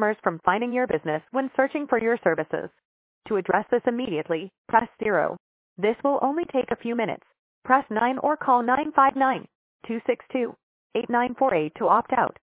customers from finding your business when searching for your services. To address this immediately, press 0. This will only take a few minutes. Press 9 or call 959-262-8948 to opt out.